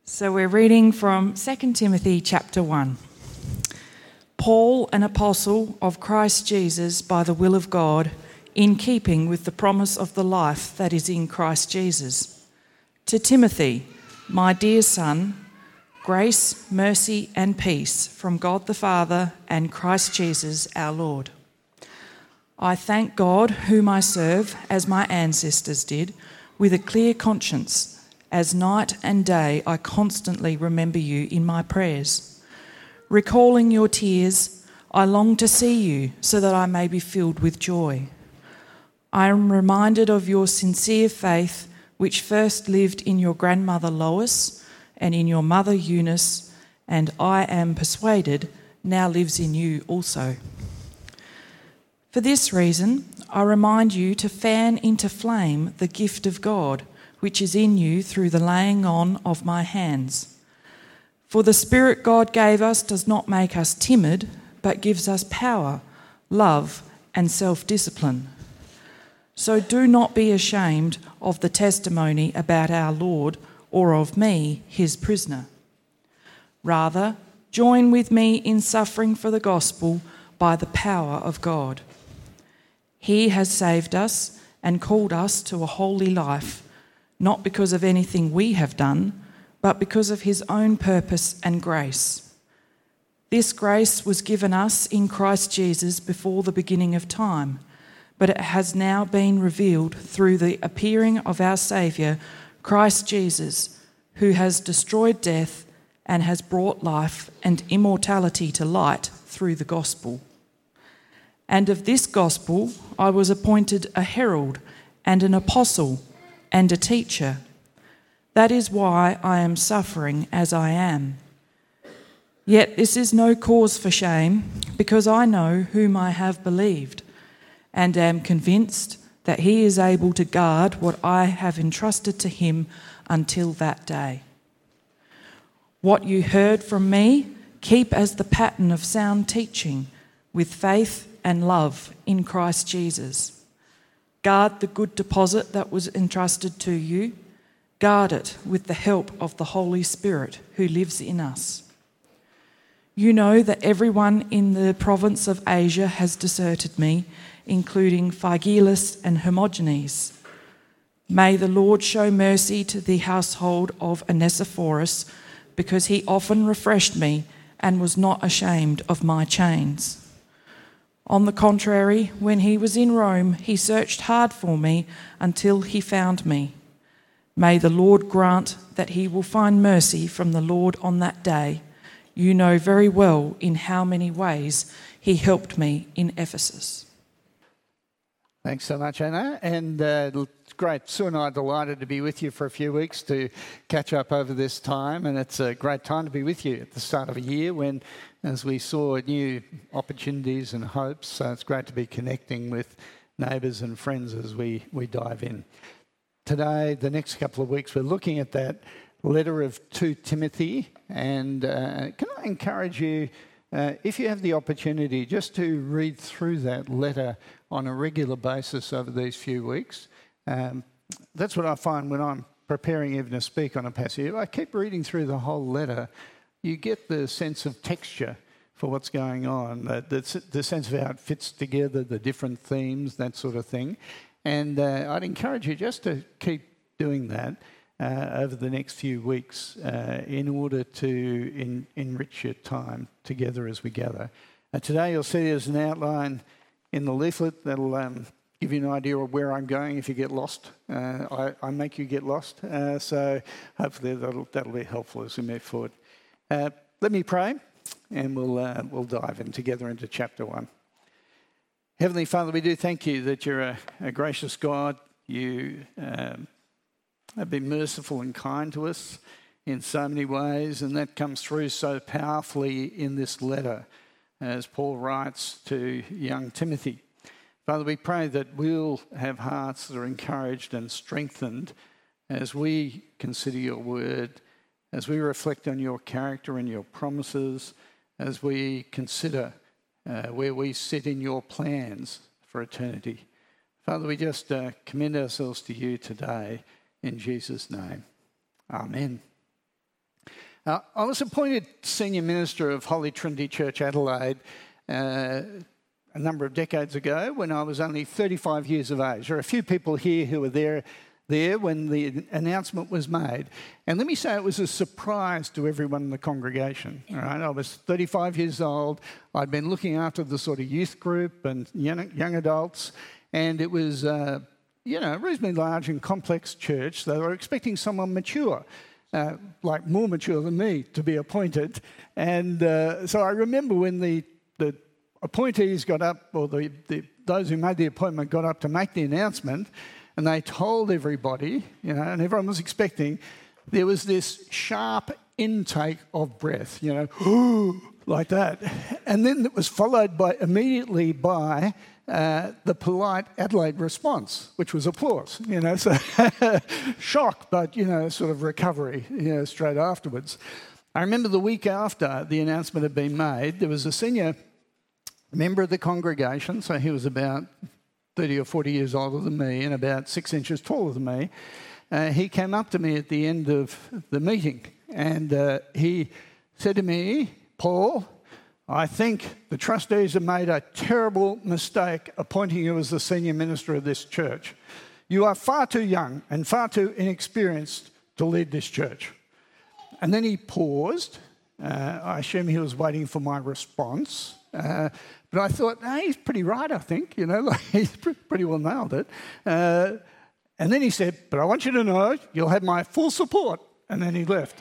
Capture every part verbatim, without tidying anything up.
So we're reading from Second Timothy chapter one. Paul, an apostle of Christ Jesus by the will of God, in keeping with the promise of the life that is in Christ Jesus. To Timothy, my dear son, grace, mercy and peace from God the Father and Christ Jesus our Lord. I thank God whom I serve, as my ancestors did, with a clear conscience. As night and day I constantly remember you in my prayers. Recalling your tears, I long to see you so that I may be filled with joy. I am reminded of your sincere faith, which first lived in your grandmother Lois and in your mother Eunice, and I am persuaded now lives in you also. For this reason, I remind you to fan into flame the gift of God, which is in you through the laying on of my hands. For the Spirit God gave us does not make us timid, but gives us power, love, and self-discipline. So do not be ashamed of the testimony about our Lord or of me, his prisoner. Rather, join with me in suffering for the gospel by the power of God. He has saved us and called us to a holy life, not because of anything we have done, but because of his own purpose and grace. This grace was given us in Christ Jesus before the beginning of time, but it has now been revealed through the appearing of our Saviour, Christ Jesus, who has destroyed death and has brought life and immortality to light through the gospel. And of this gospel I was appointed a herald and an apostle and a teacher. That is why I am suffering as I am. Yet this is no cause for shame, because I know whom I have believed, and am convinced that he is able to guard what I have entrusted to him until that day. What you heard from me, keep as the pattern of sound teaching, with faith and love in Christ Jesus. Guard the good deposit that was entrusted to you. Guard it with the help of the Holy Spirit who lives in us. You know that everyone in the province of Asia has deserted me, including Phygelus and Hermogenes. May the Lord show mercy to the household of Onesiphorus, because he often refreshed me and was not ashamed of my chains. On the contrary, when he was in Rome, he searched hard for me until he found me. May the Lord grant that he will find mercy from the Lord on that day. You know very well in how many ways he helped me in Ephesus. Thanks so much, Anna. And uh, it's great. Sue and I are delighted to be with you for a few weeks to catch up over this time. And it's a great time to be with you at the start of a year when, as we saw, new opportunities and hopes. So it's great to be connecting with neighbours and friends as we, we dive in. Today, the next couple of weeks, we're looking at that letter of to Timothy. And uh, can I encourage you, uh, if you have the opportunity, just to read through that letter on a regular basis over these few weeks. Um, that's what I find when I'm preparing even to speak on a passage. I keep reading through the whole letter. You get the sense of texture for what's going on, the, the, the sense of how it fits together, the different themes, that sort of thing. And uh, I'd encourage you just to keep doing that uh, over the next few weeks uh, in order to in, enrich your time together as we gather. Uh, today you'll see there's an outline in the leaflet that'll um, give you an idea of where I'm going if you get lost. Uh, I, I make you get lost, uh, so hopefully that'll, that'll be helpful as we move forward. Uh, let me pray, and we'll uh, we'll dive in together into chapter one. Heavenly Father, we do thank you that you're a, a gracious God. You um, have been merciful and kind to us in so many ways, and that comes through so powerfully in this letter, as Paul writes to young Timothy. Father, we pray that we'll have hearts that are encouraged and strengthened as we consider your word, as we reflect on your character and your promises, as we consider uh, where we sit in your plans for eternity. Father, we just uh, commend ourselves to you today in Jesus' name. Amen. Uh, I was appointed senior minister of Holy Trinity Church Adelaide uh, a number of decades ago when I was only thirty-five years of age. There are a few people here who were there there when the announcement was made. And let me say it was a surprise to everyone in the congregation. All right? I was thirty-five years old. I'd been looking after the sort of youth group and young, young adults, and it was, uh, you know, a reasonably large and complex church. They were expecting someone mature, uh, like more mature than me, to be appointed. And uh, so I remember when the, the appointees got up, or the, the those who made the appointment got up to make the announcement, and they told everybody, you know, and everyone was expecting, there was this sharp intake of breath, you know, like that. And then it was followed by immediately by uh, the polite Adelaide response, which was applause, you know, so shock, but, you know, sort of recovery, you know, straight afterwards. I remember the week after the announcement had been made, there was a senior member of the congregation, so he was about thirty or forty years older than me and about six inches taller than me. Uh, he came up to me at the end of the meeting and uh, he said to me, "Paul, I think the trustees have made a terrible mistake appointing you as the senior minister of this church. You are far too young and far too inexperienced to lead this church." And then he paused. Uh, I assume he was waiting for my response. Uh, but I thought, no, he's pretty right, I think, you know, like he's pretty well nailed it. Uh, and then he said, "But I want you to know you'll have my full support." And then he left.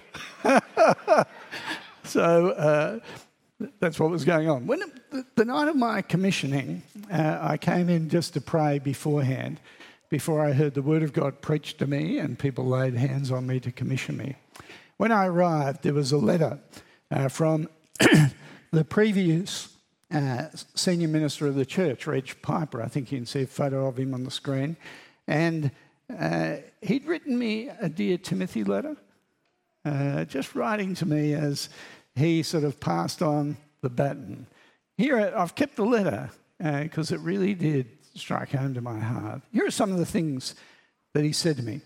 So uh, that's what was going on. When it, the, the night of my commissioning, uh, I came in just to pray beforehand, before I heard the word of God preached to me and people laid hands on me to commission me. When I arrived, there was a letter uh, from the previous Uh, senior minister of the church, Reg Piper. I think you can see a photo of him on the screen. And uh, he'd written me a Dear Timothy letter, uh, just writing to me as he sort of passed on the baton. Here, I've kept the letter because uh, it really did strike home to my heart. Here are some of the things that he said to me.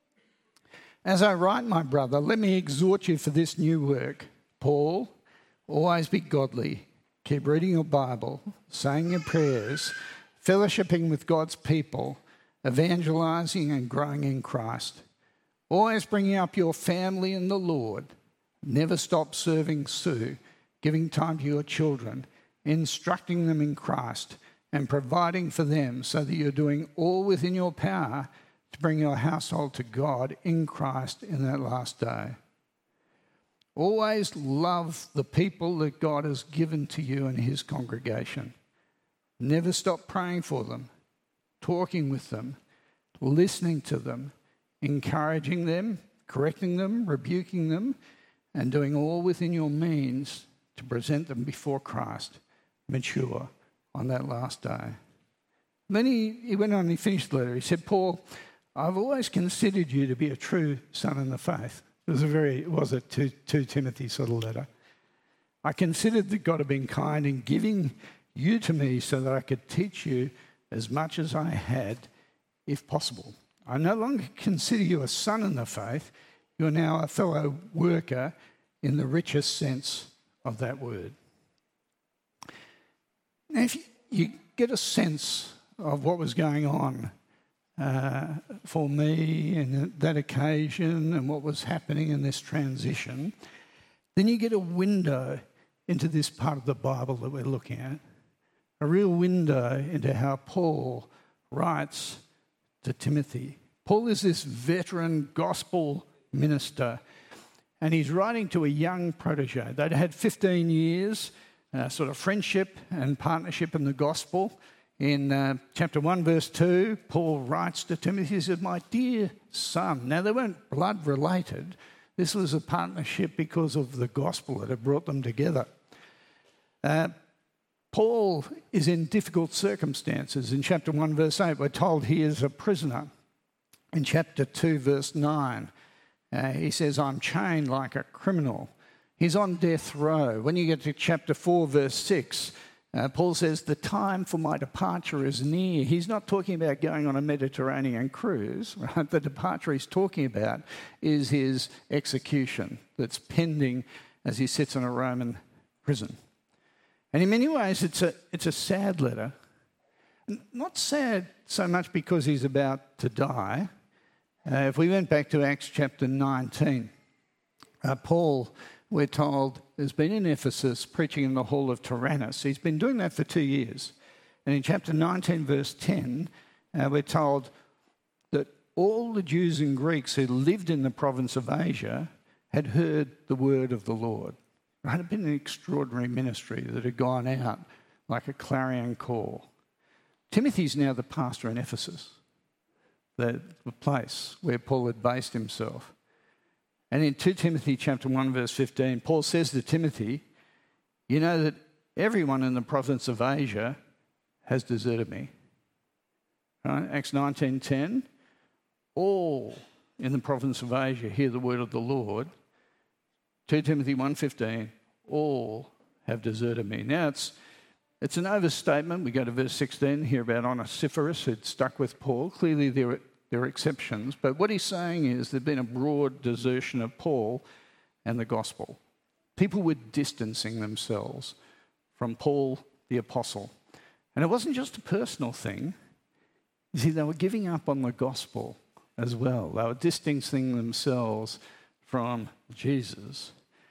"As I write, my brother, let me exhort you for this new work. Paul, always be godly. Keep reading your Bible, saying your prayers, fellowshipping with God's people, evangelizing and growing in Christ. Always bringing up your family in the Lord. Never stop serving Sue, giving time to your children, instructing them in Christ, and providing for them so that you're doing all within your power to bring your household to God in Christ in that last day. Always love the people that God has given to you in his congregation. Never stop praying for them, talking with them, listening to them, encouraging them, correcting them, rebuking them, and doing all within your means to present them before Christ, mature on that last day." And then he, he went on and he finished the letter. He said, "Paul, I've always considered you to be a true son in the faith." It was a very, it was a to, to Timothy sort of letter. "I considered that God had been kind in giving you to me so that I could teach you as much as I had, if possible. I no longer consider you a son in the faith. You're now a fellow worker in the richest sense of that word." Now, if you, you get a sense of what was going on Uh, for me and that occasion and what was happening in this transition, then you get a window into this part of the Bible that we're looking at, a real window into how Paul writes to Timothy. Paul is this veteran gospel minister, and he's writing to a young protege. They'd had fifteen years uh, sort of friendship and partnership in the gospel. In uh, chapter one, verse two, Paul writes to Timothy, he said, "My dear son." Now, they weren't blood related. This was a partnership because of the gospel that had brought them together. Uh, Paul is in difficult circumstances. In chapter one, verse eight, we're told he is a prisoner. In chapter two, verse nine, uh, he says, "I'm chained like a criminal." He's on death row. When you get to chapter four, verse six, Uh, Paul says, the time for my departure is near. He's not talking about going on a Mediterranean cruise. Right? The departure he's talking about is his execution that's pending as he sits in a Roman prison. And in many ways, it's a, it's a sad letter. Not sad so much because he's about to die. Uh, if we went back to Acts chapter nineteen, uh, Paul, we're told, has been in Ephesus preaching in the hall of Tyrannus. He's been doing that for two years. And in chapter nineteen, verse ten, uh, we're told that all the Jews and Greeks who lived in the province of Asia had heard the word of the Lord. It had been an extraordinary ministry that had gone out like a clarion call. Timothy's now the pastor in Ephesus, the, the place where Paul had based himself. And in Second Timothy chapter one, verse fifteen, Paul says to Timothy, you know that everyone in the province of Asia has deserted me. Right? Acts nineteen ten, all in the province of Asia hear the word of the Lord. Second Timothy one fifteen, all have deserted me. Now, it's it's an overstatement. We go to verse sixteen, hear about Onesiphorus who'd stuck with Paul. Clearly there were, there are exceptions, but what he's saying is there'd been a broad desertion of Paul and the gospel. People were distancing themselves from Paul the apostle. And it wasn't just a personal thing. You see, they were giving up on the gospel as well. They were distancing themselves from Jesus.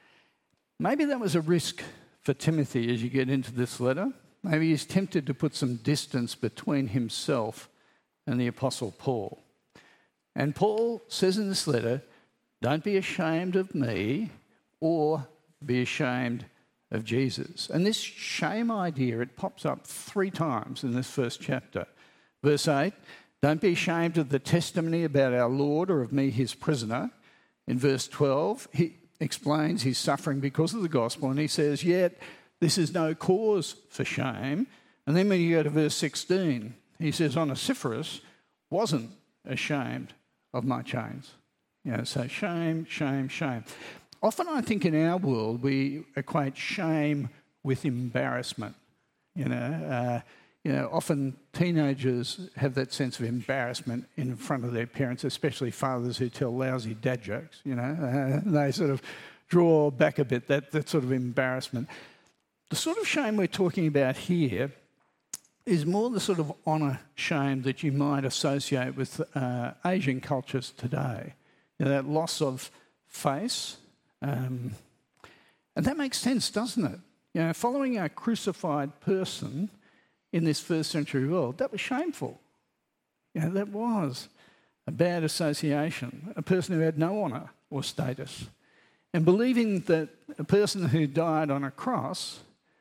Maybe that was a risk for Timothy as you get into this letter. Maybe he's tempted to put some distance between himself and the Apostle Paul. And Paul says in this letter, don't be ashamed of me or be ashamed of Jesus. And this shame idea, it pops up three times in this first chapter. Verse eight, don't be ashamed of the testimony about our Lord or of me, his prisoner. In verse twelve, he explains he's suffering because of the gospel, and he says, yet this is no cause for shame. And then when you go to verse sixteen, he says, Onesiphorus wasn't ashamed of my chains. You know, so shame, shame, shame. Often I think in our world we equate shame with embarrassment. You know, uh, you know, often teenagers have that sense of embarrassment in front of their parents, especially fathers who tell lousy dad jokes. You know, uh, they sort of draw back a bit, that, that sort of embarrassment. The sort of shame we're talking about here is more the sort of honour shame that you might associate with uh, Asian cultures today. You know, that loss of face. Um, and that makes sense, doesn't it? You know, following a crucified person in this first century world, that was shameful. You know, that was a bad association, a person who had no honour or status. And believing that a person who died on a cross,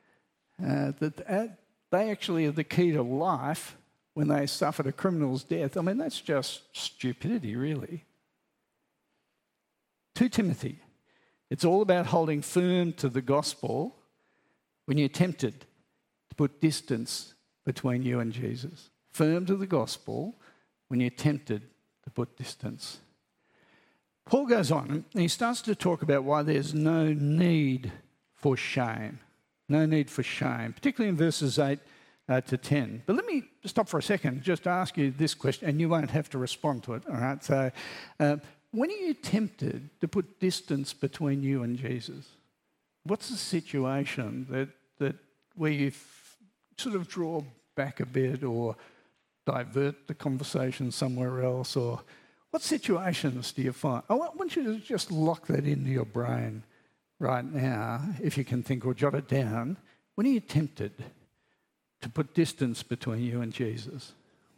uh, that they actually are the key to life when they suffered a criminal's death, I mean, that's just stupidity, really. To Timothy, it's all about holding firm to the gospel when you're tempted to put distance between you and Jesus. Firm to the gospel when you're tempted to put distance. Paul goes on and he starts to talk about why there's no need for shame. No need for shame, particularly in verses eight uh, to ten. But let me stop for a second, just ask you this question, and you won't have to respond to it, all right? So, uh, when are you tempted to put distance between you and Jesus? What's the situation that that where you f- sort of draw back a bit or divert the conversation somewhere else? Or what situations do you find? I want you to just lock that into your brain right now, if you can think, or jot it down. When are you tempted to put distance between you and Jesus?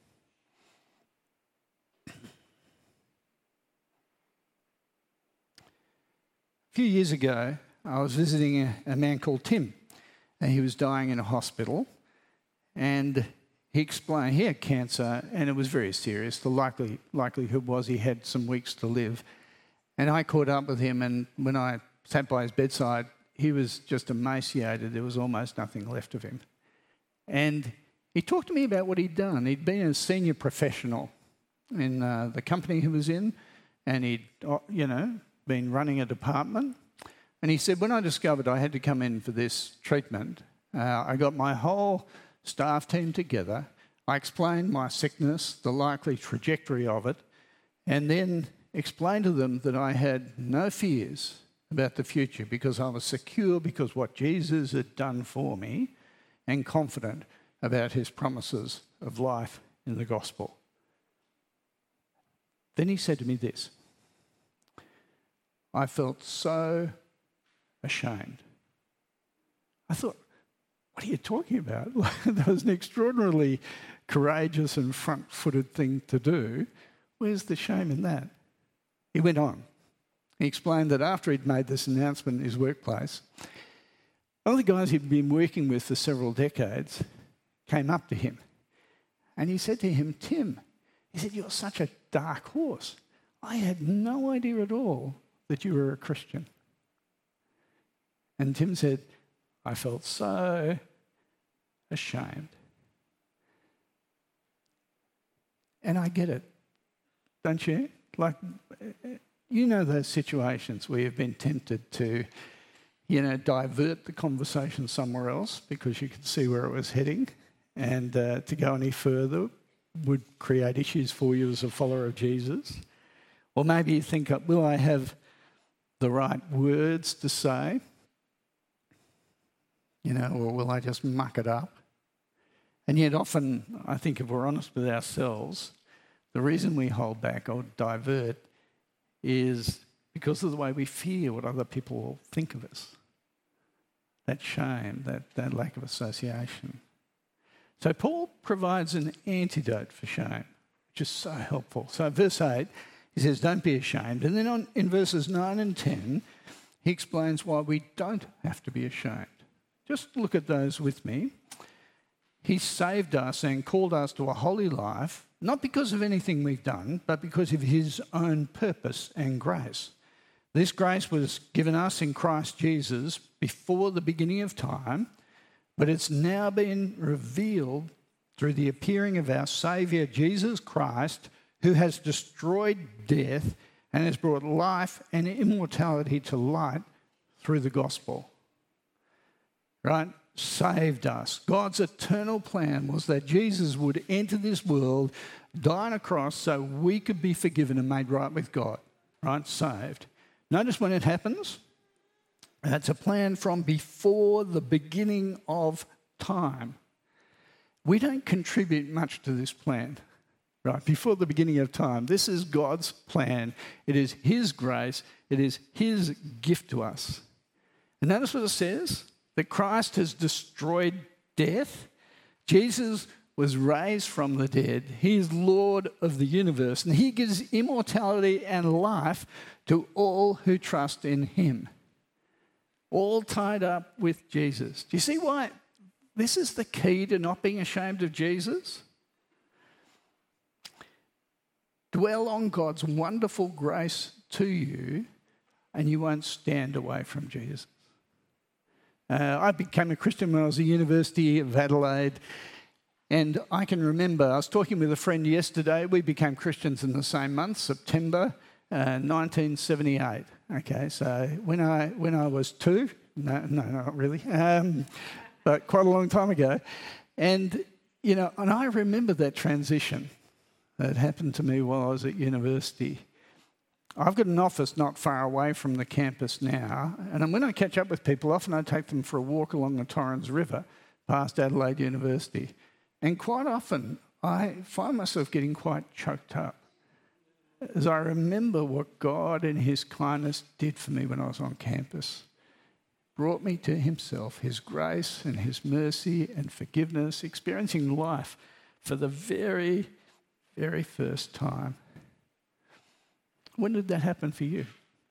A few years ago, I was visiting a, a man called Tim, and he was dying in a hospital, and he explained he had cancer, and it was very serious. The likely, likelihood was he had some weeks to live. And I caught up with him, and when I sat by his bedside, he was just emaciated. There was almost nothing left of him. And he talked to me about what he'd done. He'd been a senior professional in uh, the company he was in, and he'd, you know, been running a department. And he said, when I discovered I had to come in for this treatment, Uh, I got my whole staff team together. I explained my sickness, the likely trajectory of it, and then explained to them that I had no fears about the future because I was secure because what Jesus had done for me and confident about his promises of life in the gospel. Then he said to me this: I felt so ashamed. I thought, what are you talking about? That was an extraordinarily courageous and front-footed thing to do. Where's the shame in that? He went on. He explained that after he'd made this announcement in his workplace, one of the guys he'd been working with for several decades came up to him and he said to him, Tim, he said, you're such a dark horse. I had no idea at all that you were a Christian. And Tim said, I felt so ashamed. And I get it, don't you? Like, you know those situations where you've been tempted to, you know, divert the conversation somewhere else because you could see where it was heading, and uh, to go any further would create issues for you as a follower of Jesus. Or maybe you think, will I have the right words to say? You know, or will I just muck it up? And yet often, I think if we're honest with ourselves, the reason we hold back or divert is because of the way we fear what other people will think of us. That shame, that, that lack of association. So Paul provides an antidote for shame, which is so helpful. So verse eight, he says, don't be ashamed. And then on, in verses nine and ten, he explains why we don't have to be ashamed. Just look at those with me. He saved us and called us to a holy life, not because of anything we've done, but because of his own purpose and grace. This grace was given us in Christ Jesus before the beginning of time, but it's now been revealed through the appearing of our Saviour, Jesus Christ, who has destroyed death and has brought life and immortality to light through the gospel. Right? Saved us. God's eternal plan was that Jesus would enter this world, die on a cross so we could be forgiven and made right with God. Right? Saved. Notice when it happens, that's a plan from before the beginning of time. We don't contribute much to this plan. Right? Before the beginning of time. This is God's plan. It is his grace. It is his gift to us. And notice what it says. That Christ has destroyed death. Jesus was raised from the dead. He is Lord of the universe, and he gives immortality and life to all who trust in him. All tied up with Jesus. Do you see why this is the key to not being ashamed of Jesus? Dwell on God's wonderful grace to you, and you won't stand away from Jesus. Uh, I became a Christian when I was at the University of Adelaide, and I can remember, I was talking with a friend yesterday, we became Christians in the same month, September uh, nineteen seventy-eight. Okay, so when I when I was two, no, no, not really, um, but quite a long time ago, and, you know, and I remember that transition that happened to me while I was at university. I've got an office not far away from the campus now, and when I catch up with people, often I take them for a walk along the Torrens River past Adelaide University. And quite often, I find myself getting quite choked up as I remember what God in his kindness did for me when I was on campus. Brought me to himself, his grace and his mercy and forgiveness, experiencing life for the very, very first time. When did that happen for you?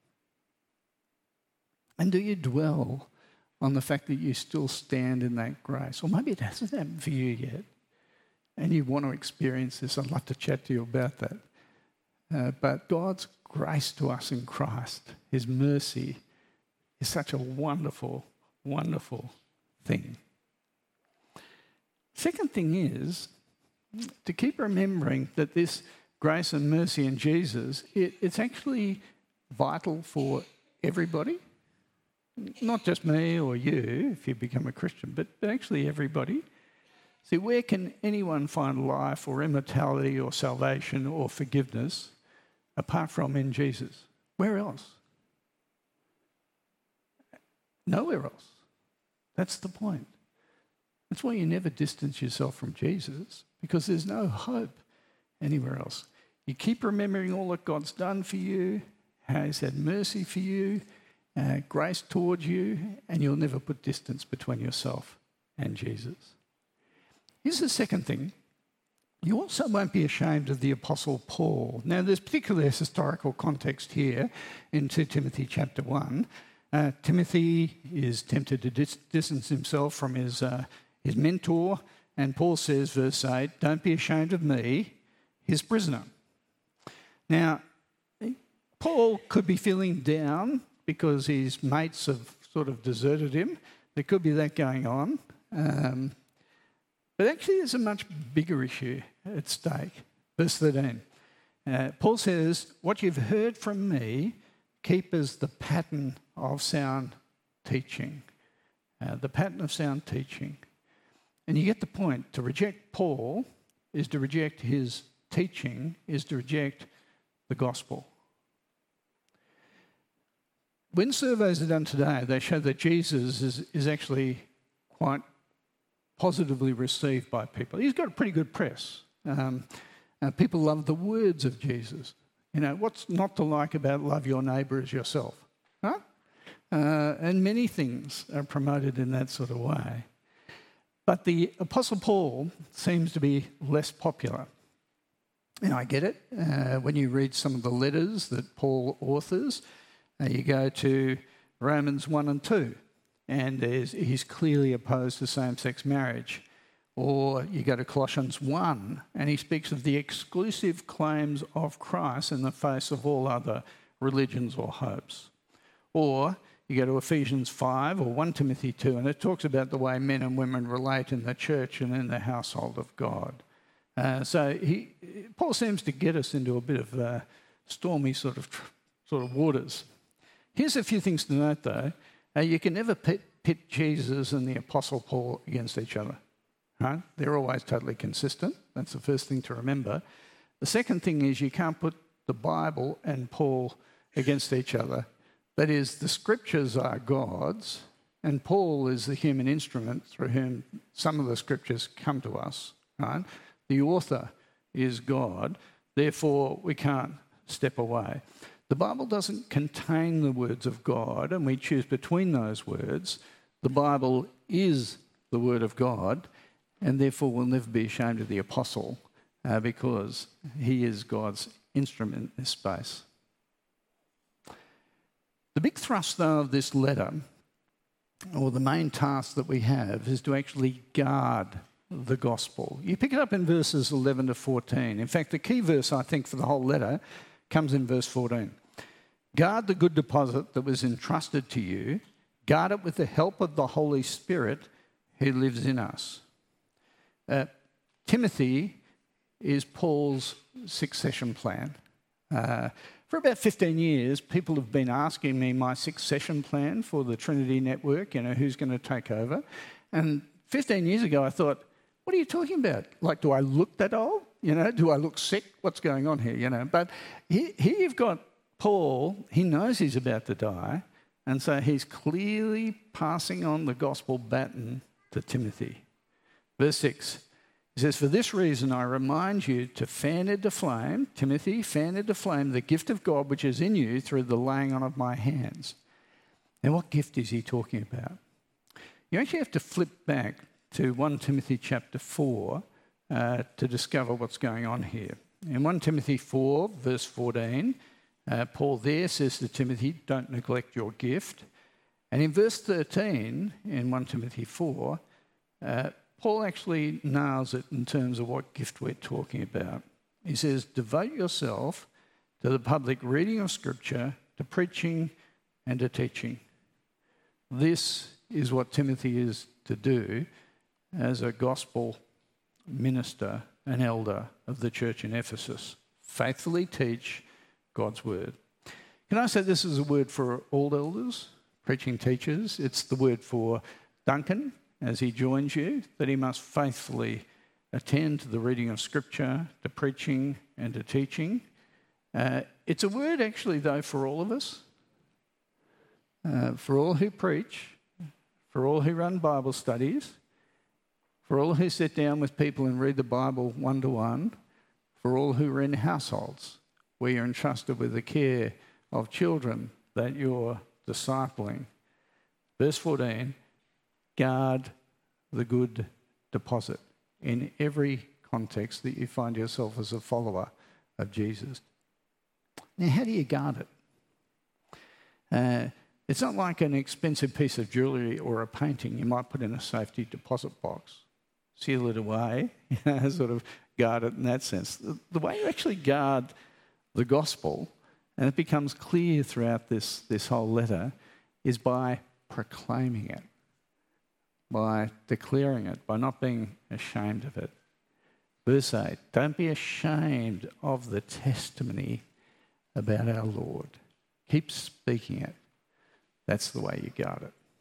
And do you dwell on the fact that you still stand in that grace? Or maybe it hasn't happened for you yet, and you want to experience this. I'd love to chat to you about that. Uh, but God's grace to us in Christ, his mercy, is such a wonderful, wonderful thing. Second thing is to keep remembering that this grace and mercy in Jesus, it, it's actually vital for everybody. not just me or you if you become a Christian, but, but actually everybody. See, where can anyone find life or immortality or salvation or forgiveness apart from in Jesus? Where else? Nowhere else. That's the point. That's why you never distance yourself from Jesus, because there's no hope anywhere else. You keep remembering all that God's done for you, how He's had mercy for you, uh, grace towards you, and you'll never put distance between yourself and Jesus. Here's the second thing. You also won't be ashamed of the Apostle Paul. Now, there's particularly a historical context here in Second Timothy chapter one. Uh, Timothy is tempted to dis- distance himself from his, uh, his mentor, and Paul says, verse eight, "Don't be ashamed of me, his prisoner." Now, Paul could be feeling down because his mates have sort of deserted him. There could be that going on. Um, But actually, there's a much bigger issue at stake. Verse thirteen. Uh, Paul says, "What you've heard from me, keep as the pattern of sound teaching." Uh, the pattern of sound teaching. And you get the point. To reject Paul is to reject his teaching, is to reject the gospel. When surveys are done today, they show that Jesus is, is actually quite positively received by people. He's got a pretty good press. Um, uh, people love the words of Jesus. You know, what's not to like about love your neighbour as yourself? Huh? Uh, and many things are promoted in that sort of way. But the Apostle Paul seems to be less popular. And I get it. Uh, when you read some of the letters that Paul authors, uh, you go to Romans one and two. And he's clearly opposed to same-sex marriage. Or you go to Colossians one, and he speaks of the exclusive claims of Christ in the face of all other religions or hopes. Or you go to Ephesians five or First Timothy two, and it talks about the way men and women relate in the church and in the household of God. Uh, so he, Paul seems to get us into a bit of uh, stormy sort of sort of waters. Here's a few things to note, though. Uh, you can never pit, pit Jesus and the Apostle Paul against each other. Right? They're always totally consistent. That's the first thing to remember. The second thing is you can't put the Bible and Paul against each other. That is, the scriptures are God's, and Paul is the human instrument through whom some of the scriptures come to us. Right? The author is God. Therefore, we can't step away. The Bible doesn't contain the words of God, and we choose between those words. The Bible is the Word of God, and therefore we'll never be ashamed of the apostle uh, because he is God's instrument in this space. The big thrust, though, of this letter, or the main task that we have, is to actually guard the gospel. You pick it up in verses eleven to fourteen. In fact, the key verse, I think, for the whole letter comes in verse fourteen. "Guard the good deposit that was entrusted to you. Guard it with the help of the Holy Spirit who lives in us." Uh, Timothy is Paul's succession plan. Uh, for about fifteen years, people have been asking me my succession plan for the Trinity Network, you know, who's going to take over. And fifteen years ago, I thought, what are you talking about? Like, do I look that old? You know, do I look sick? What's going on here? You know, but here, here you've got Paul. He knows he's about to die, and so he's clearly passing on the gospel baton to Timothy. Verse six, he says, "For this reason I remind you to fan into flame, Timothy, fan into flame the gift of God which is in you through the laying on of my hands." Now, what gift is he talking about? You actually have to flip back to First Timothy chapter four uh, to discover what's going on here. In First Timothy four, verse fourteen, uh, Paul there says to Timothy, "Don't neglect your gift." And in verse thirteen, in First Timothy four, uh, Paul actually nails it in terms of what gift we're talking about. He says, "Devote yourself to the public reading of Scripture, to preaching and to teaching." This is what Timothy is to do as a gospel minister, an elder of the church in Ephesus. Faithfully teach God's word. Can I say this is a word for all elders, preaching teachers. It's the word for Duncan as he joins you, that he must faithfully attend to the reading of Scripture, to preaching and to teaching. Uh, it's a word actually, though, for all of us, uh, for all who preach, for all who run Bible studies, for all who sit down with people and read the Bible one-to-one, for all who are in households where you're entrusted with the care of children that you're discipling. Verse fourteen, guard the good deposit in every context that you find yourself as a follower of Jesus. Now, how do you guard it? Uh, it's not like an expensive piece of jewellery or a painting you might put in a safety deposit box, seal it away, you know, sort of guard it in that sense. The, the way you actually guard the gospel, and it becomes clear throughout this, this whole letter, is by proclaiming it, by declaring it, by not being ashamed of it. Verse eight, don't be ashamed of the testimony about our Lord. Keep speaking it. That's the way you guard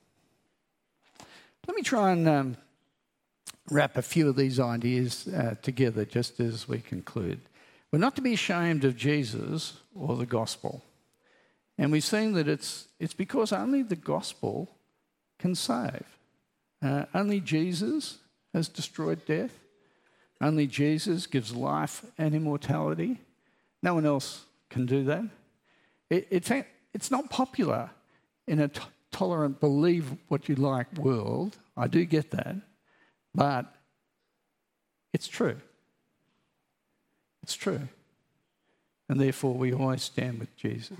it. Let me try and um, wrap a few of these ideas uh, together just as we conclude. We're not to be ashamed of Jesus or the gospel. And we've seen that it's, it's because only the gospel can save. Uh, only Jesus has destroyed death. Only Jesus gives life and immortality. No one else can do that. It, it's, it's not popular in a t- tolerant, believe what you like world. I do get that. But it's true. It's true. And therefore we always stand with Jesus.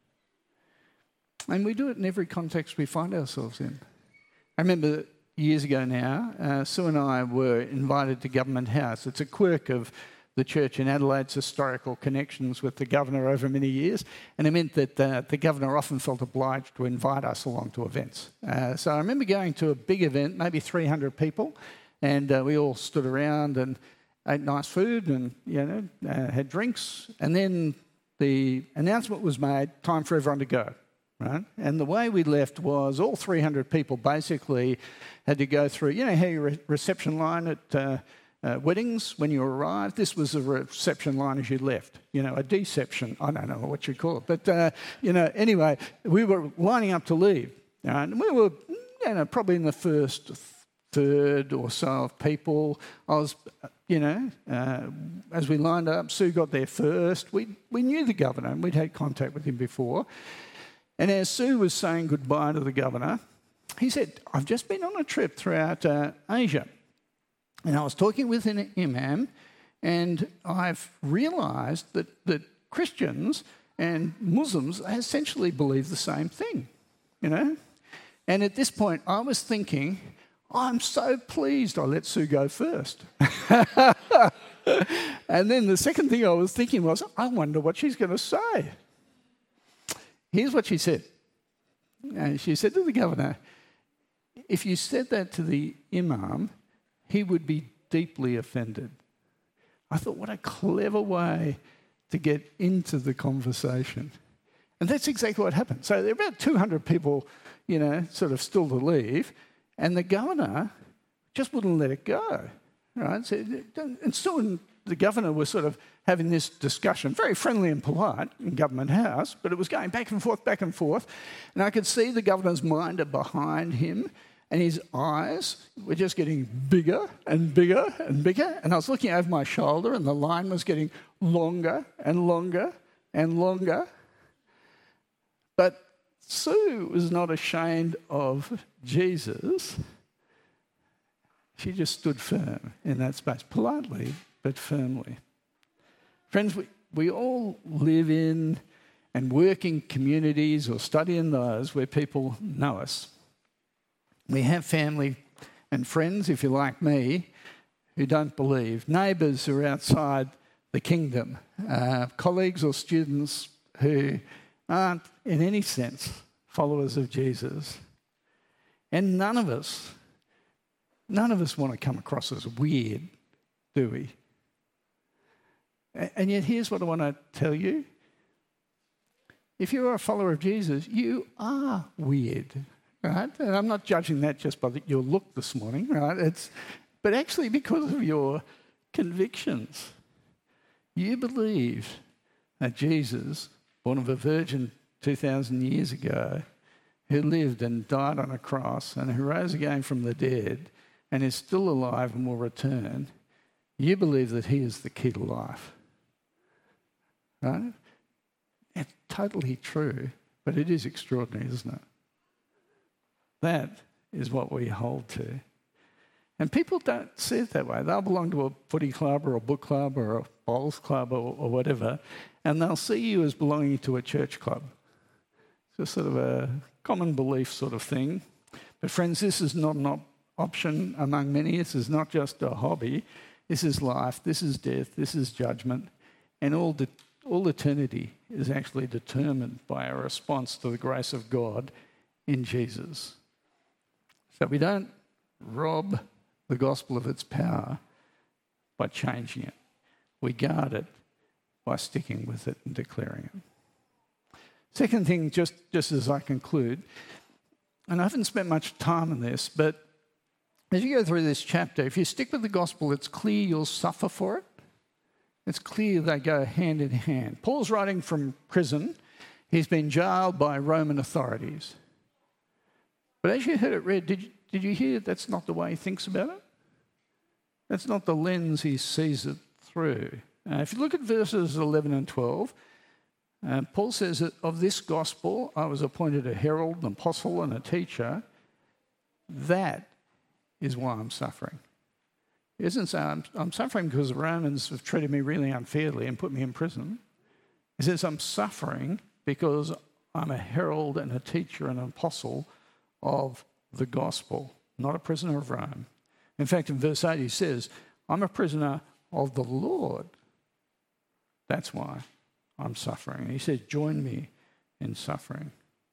And we do it in every context we find ourselves in. I remember years ago now, uh, Sue and I were invited to Government House. It's a quirk of the church in Adelaide's historical connections with the governor over many years, and it meant that uh, the governor often felt obliged to invite us along to events. Uh, so I remember going to a big event, maybe three hundred people, and uh, we all stood around and ate nice food and, you know, uh, had drinks, and then the announcement was made, time for everyone to go. Right? And the way we left was all three hundred people basically had to go through, you know how your re- reception line at uh, uh, weddings when you arrived? This was a reception line as you left, you know, a deception. I don't know what you call it. But, uh, you know, anyway, we were lining up to leave. Right? And we were, you know, probably in the first third or so of people. I was, you know, uh, as we lined up, Sue got there first. We, we knew the governor and we'd had contact with him before. And as Sue was saying goodbye to the governor, he said, I've just been on a trip throughout uh, Asia. And I was talking with an imam, and I've realised that, that Christians and Muslims essentially believe the same thing, you know. And at this point, I was thinking, I'm so pleased I let Sue go first. And then the second thing I was thinking was, I wonder what she's going to say. Here's what she said. And she said to the governor, if you said that to the imam, he would be deeply offended. I thought, what a clever way to get into the conversation. And that's exactly what happened. So there were about two hundred people, you know, sort of still to leave, and the governor just wouldn't let it go. Right? So, and Sue and the governor were sort of having this discussion, very friendly and polite in Government House, but it was going back and forth, back and forth. And I could see the governor's minder behind him, and his eyes were just getting bigger and bigger and bigger. And I was looking over my shoulder, and the line was getting longer and longer and longer. But Sue was not ashamed of Jesus. She just stood firm in that space, politely but firmly. Friends, we, we all live in and work in communities or study in those where people know us. We have family and friends, if you're like me, who don't believe. Neighbours who are outside the kingdom. Uh, colleagues or students who aren't, in any sense, followers of Jesus. And none of us, none of us want to come across as weird, do we? And yet here's what I want to tell you. if you are a follower of Jesus, you are weird, right? And I'm not judging that just by your look this morning, right? It's, but actually because of your convictions. You believe that Jesus, born of a virgin two thousand years ago, who lived and died on a cross and who rose again from the dead and is still alive and will return, you believe that he is the key to life. Right? It's totally true, but it is extraordinary, isn't it? That is what we hold to. And people don't see it that way. They'll belong to a footy club or a book club or a bowls club or, or whatever, and they'll see you as belonging to a church club. It's just sort of a common belief sort of thing. But friends, this is not an op- option among many. This is not just a hobby. This is life. This is death. This is judgment. And all, de- all eternity is actually determined by our response to the grace of God in Jesus. So we don't rob the gospel of its power by changing it. We guard it by sticking with it and declaring it. Second thing, just, just as I conclude, and I haven't spent much time on this, but as you go through this chapter, if you stick with the gospel, it's clear you'll suffer for it. It's clear they go hand in hand. Paul's writing from prison. He's been jailed by Roman authorities. But as you heard it read, did you, did you hear that's not the way he thinks about it? That's not the lens he sees it through. Uh, if you look at verses eleven and twelve, uh, Paul says that of this gospel I was appointed a herald, an apostle and a teacher. That is why I'm suffering. He doesn't say I'm, I'm suffering because the Romans have treated me really unfairly and put me in prison. He says I'm suffering because I'm a herald and a teacher and an apostle of the gospel, not a prisoner of Rome. In fact, in verse eight he says, I'm a prisoner of the Lord. That's why I'm suffering. He says, join me in suffering.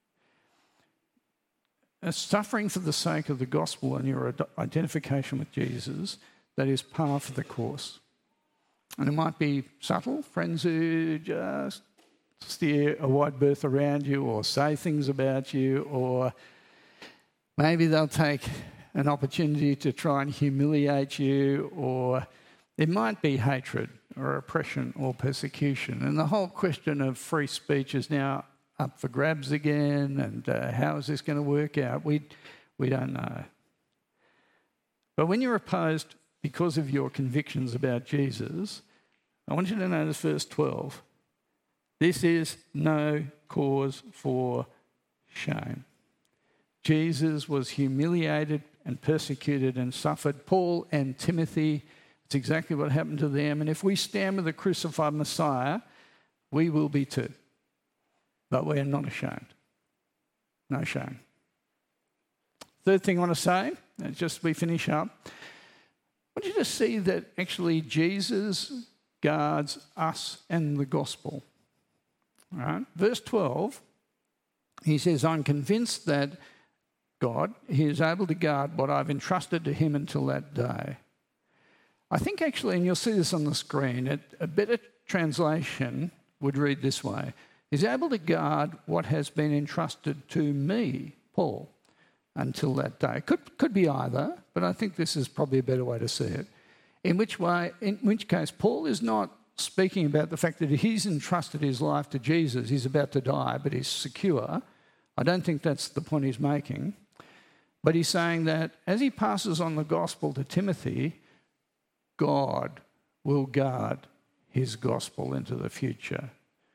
A suffering for the sake of the gospel and your identification with Jesus, that is par for the course. And it might be subtle, friends who just steer a wide berth around you or say things about you, or maybe they'll take an opportunity to try and humiliate you, or it might be hatred or oppression or persecution. And the whole question of free speech is now up for grabs again, and uh, how is this going to work out? We, we don't know. But when you're opposed because of your convictions about Jesus, I want you to notice verse twelve. This is no cause for shame. Jesus was humiliated and persecuted and suffered. Paul and Timothy, it's exactly what happened to them. And if we stand with the crucified Messiah, we will be too. But we are not ashamed. No shame. Third thing I want to say, just as we finish up, I want you to see that actually Jesus guards us and the gospel. All right? Verse twelve, he says, I'm convinced that God, he is able to guard what I've entrusted to him until that day. I think actually, and you'll see this on the screen, it, a better translation would read this way. He's able to guard what has been entrusted to me, Paul, until that day. Could, could be either, but I think this is probably a better way to see it. In which way, in which case, Paul is not speaking about the fact that he's entrusted his life to Jesus. He's about to die, but he's secure. I don't think that's the point he's making. But he's saying that as he passes on the gospel to Timothy, God will guard his gospel into the future.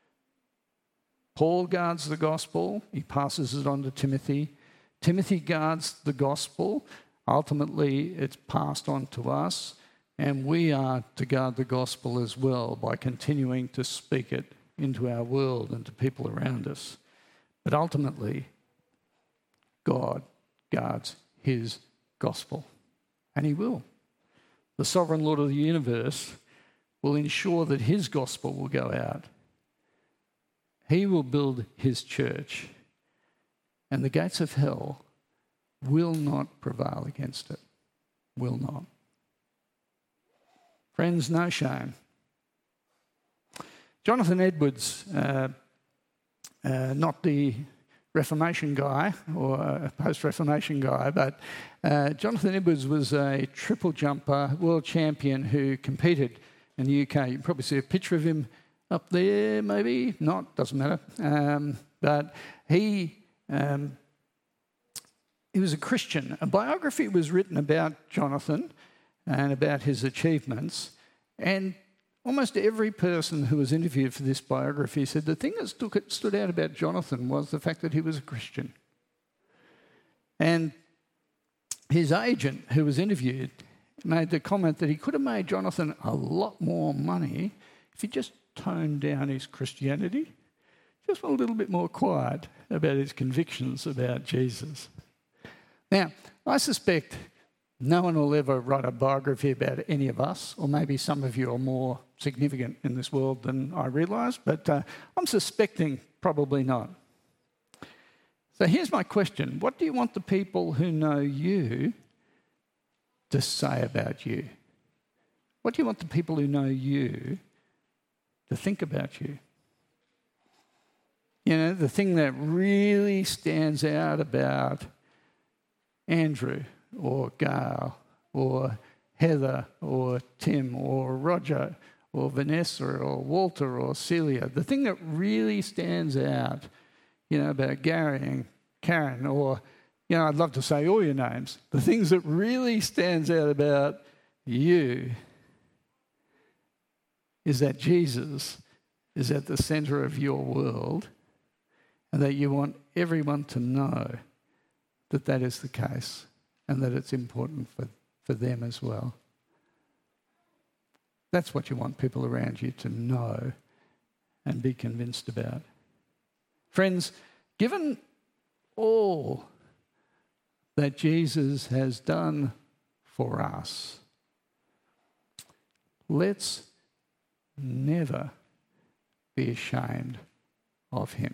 Paul guards the gospel. He passes it on to Timothy. Timothy guards the gospel. Ultimately, it's passed on to us. And we are to guard the gospel as well by continuing to speak it into our world and to people around us. But ultimately, God guards his gospel. And he will. The sovereign Lord of the universe will ensure that his gospel will go out. He will build his church. And the gates of hell will not prevail against it. Will not. Friends, no shame. Jonathan Edwards, uh, uh, not the Reformation guy or a post-Reformation guy, but uh, Jonathan Edwards was a triple jumper world champion who competed in the U K. You can probably see a picture of him up there, maybe not, doesn't matter. Um, but he um, he was a Christian. A biography was written about Jonathan and about his achievements, and almost every person who was interviewed for this biography said the thing that stood, stood out about Jonathan was the fact that he was a Christian. And his agent, who was interviewed, made the comment that he could have made Jonathan a lot more money if he just toned down his Christianity, just went a little bit more quiet about his convictions about Jesus. Now, I suspect no one will ever write a biography about any of us, or maybe some of you are more significant in this world than I realise, but uh, I'm suspecting probably not. So here's my question. What do you want the people who know you to say about you? What do you want the people who know you to think about you? You know, the thing that really stands out about Andrew or Gail or Heather or Tim or Roger or Vanessa or Walter or Celia, the thing that really stands out, you know, about Gary and Karen, or, you know, I'd love to say all your names, the things that really stands out about you is that Jesus is at the centre of your world and that you want everyone to know that that is the case and that it's important for, for them as well. That's what you want people around you to know and be convinced about. Friends, given all that Jesus has done for us, let's never be ashamed of him.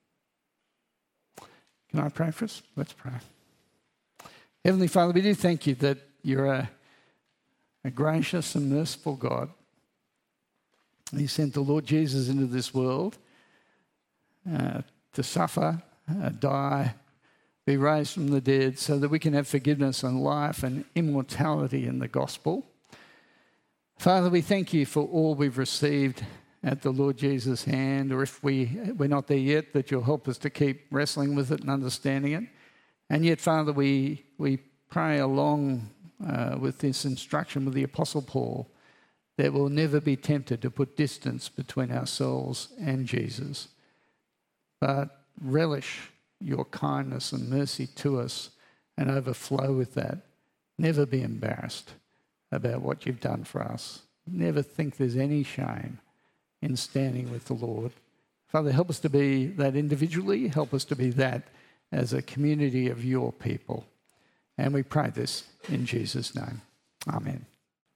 Can I pray for us? Let's pray. Heavenly Father, we do thank you that you're a, a gracious and merciful God. You sent the Lord Jesus into this world uh, to suffer, uh, die, be raised from the dead so that we can have forgiveness and life and immortality in the gospel. Father, we thank you for all we've received at the Lord Jesus' hand, or if we, we're not there yet, that you'll help us to keep wrestling with it and understanding it. And yet, Father, we, we pray along uh, with this instruction with the Apostle Paul that we'll never be tempted to put distance between ourselves and Jesus, but relish your kindness and mercy to us and overflow with that. Never be embarrassed about what you've done for us. Never think there's any shame in standing with the Lord. Father, help us to be that individually. Help us to be that as a community of your people. And we pray this in Jesus' name. Amen.